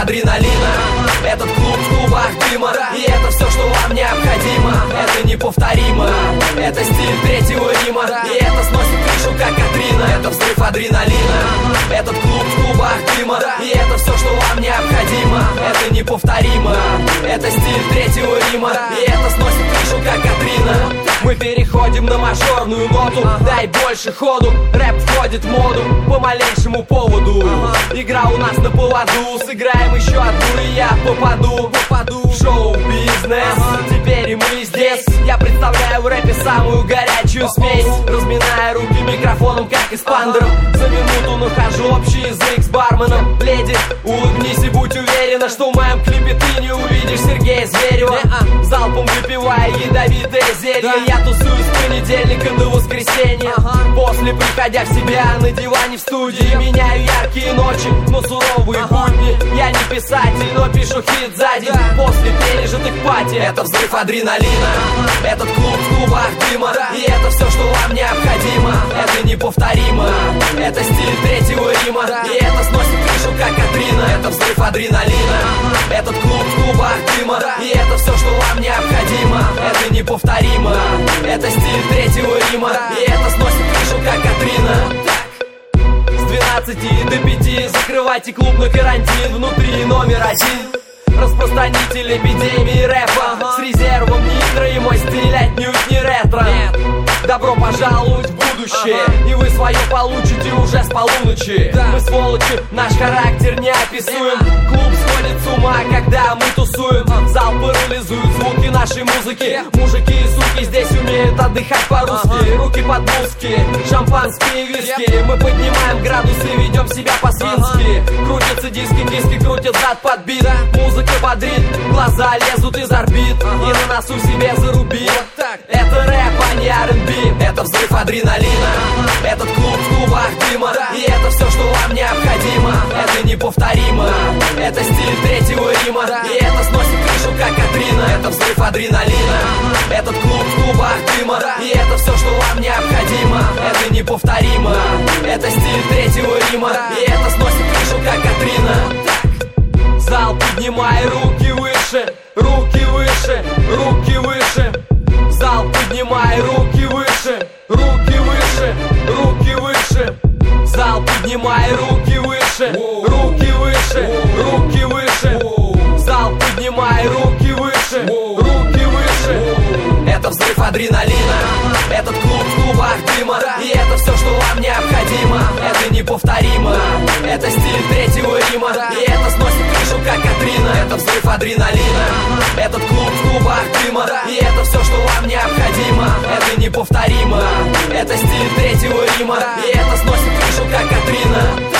адреналина. Этот клуб в клубах дыма, и это все, что вам необходимо. Это неповторимо, это стиль Третьего Рима, и это сносит крышу, как Катрина. Это взрыв адреналина. Этот клуб в клубах дыма, и это все, что вам необходимо. Это неповторимо, это стиль Третьего Рима, и это сносит крышу, как Катрина. Мы переходим на мажорную ноту, дай больше ходу. Рэп входит в моду по малейшему поводу. Игра у нас на поводу, сыграем еще одну, и я попаду в шоу-бизнес. Теперь и мы здесь. Я представляю в рэпе самую горячую смесь, разминая руки микрофоном, как эспандером. За минуту нахожу общий язык с барменом. Леди, улыбнись и будь уверена, что в моем клипе ты не увидишь Сергея Зверева. Залпом выпивая ядовитое зелье, я тусую с понедельника до воскресенья. После, приходя в себя на диване в студии, меняю яркие ночи, но суровые будни. Я не писатель, но пишу хит за день после пережитых пати. Это взрыв адреналина. Этот клуб в клубах дыма, и это все, что вам необходимо. Это неповторимо, это стиль Третьего Рима, и это сносит крышу, как Катрина. Это взрыв адреналина. Этот клуб в клубах дыма, и это все, что вам необходимо. Это неповторимо, это стиль Третьего Рима, и это сносит крышу, как Катрина. С 12 до 5 закрывайте клуб на карантин. Внутри номер один распространитель эпидемии рэпа, с резервом нитро, и мой стиль отнюдь не ретро. Добро пожаловать в будущее, и вы свое получите уже с полуночи. Мы сволочи, наш характер неописуем. Клуб сходит с ума, когда мы тусуем. Зал парализует звуки нашей музыки. Мужики и суки здесь умеют отдыхать по-русски. Руки под музыки, шампанские виски. Мы поднимаем градусы, ведем себя по-свински. Крутятся диски, диски крутят зад под бит. Музыка бодрит, глаза лезут из орбит, и на носу себе зарубит. Это рэп, а не R&B. Это взрыв адреналина. Этот клуб в клубах дыма, и это все, что вам необходимо. Это неповторимо, это стиль Третьего Рима, и это сносит крышу, как Катрина. Это взрыв адреналина. Этот клуб в клубах дыма, и это все, что вам необходимо. Это неповторимо, это стиль Третьего Рима, и это сносит крышу, как Катрина. Зал, поднимай руки выше, руки выше, руки выше. Зал, поднимай руки выше, руки выше, руки выше. Зал, поднимай руки выше, руки выше, руки выше. Зал, поднимай руки выше, руки выше. Это взрыв адреналина. Этот клуб в клубах дыма, и это все, что вам необходимо. Это неповторимо, это стиль Третьего Рима, и это сносит крышу, как Катрина. Это взрыв адреналина. Этот клуб в клубах дыма, и это все, что вам необходимо. Это неповторимо, это стиль Третьего Рима, и это сносит крышу, как Катрина.